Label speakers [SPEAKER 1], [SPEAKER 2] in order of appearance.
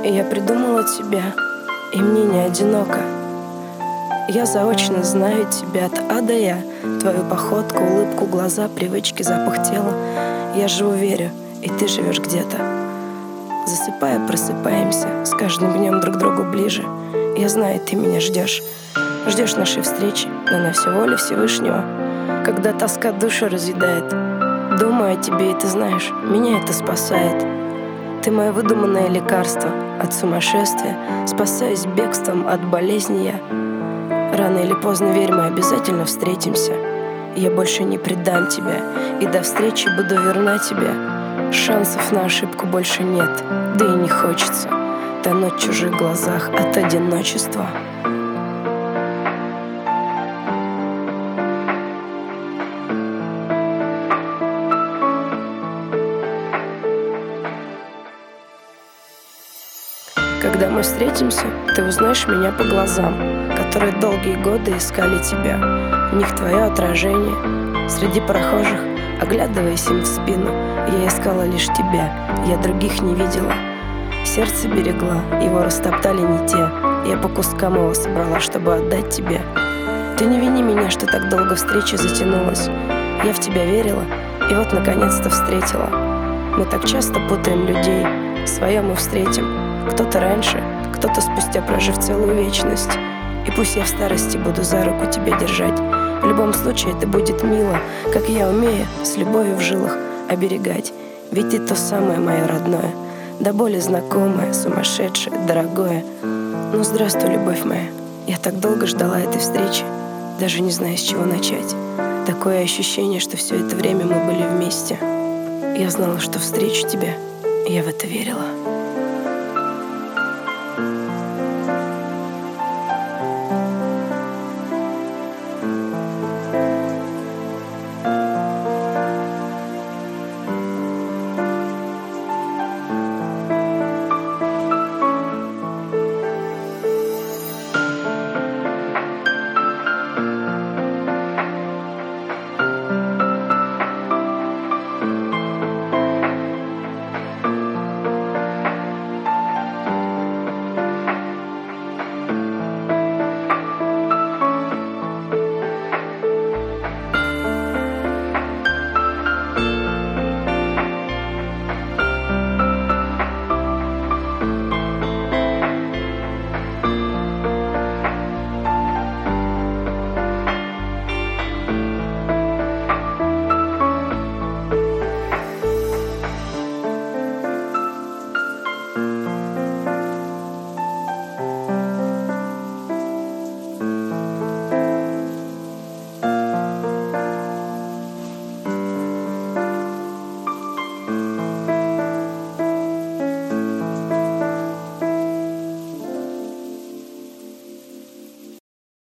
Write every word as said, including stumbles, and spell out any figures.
[SPEAKER 1] Я придумала тебя, и мне не одиноко. Я заочно знаю тебя от А до Я. Твою походку, улыбку, глаза, привычки, запах тела. Я живу, верю, и ты живешь где-то. Засыпая, просыпаемся, с каждым днем друг другу ближе. Я знаю, ты меня ждешь. Ждешь нашей встречи, но на все воля Всевышнего. Когда тоска душу разъедает, думаю о тебе, и ты знаешь, меня это спасает. Ты мое выдуманное лекарство от сумасшествия. Спасаюсь бегством от болезни я. Рано или поздно, верь, мы обязательно встретимся. Я больше не предам тебя, и до встречи буду верна тебе. Шансов на ошибку больше нет, да и не хочется тонуть в чужих глазах от одиночества. Когда мы встретимся, ты узнаешь меня по глазам, которые долгие годы искали тебя. В них твое отражение. Среди прохожих, оглядываясь им в спину, я искала лишь тебя, я других не видела. Сердце берегла, его растоптали не те. Я по кускам его собрала, чтобы отдать тебе. Ты не вини меня, что так долго встреча затянулась. Я в тебя верила, и вот наконец-то встретила. Мы так часто путаем людей. Свое мы встретим. Кто-то раньше, кто-то спустя, прожив целую вечность. И пусть я в старости буду за руку тебя держать. В любом случае это будет мило, как я умею с любовью в жилах оберегать. Ведь ты то самое мое родное, до боли знакомое, сумасшедшее, дорогое. Ну здравствуй, любовь моя. Я так долго ждала этой встречи, даже не знаю, с чего начать. Такое ощущение, что все это время мы были вместе. Я знала, что встречу тебя, и я в это верила.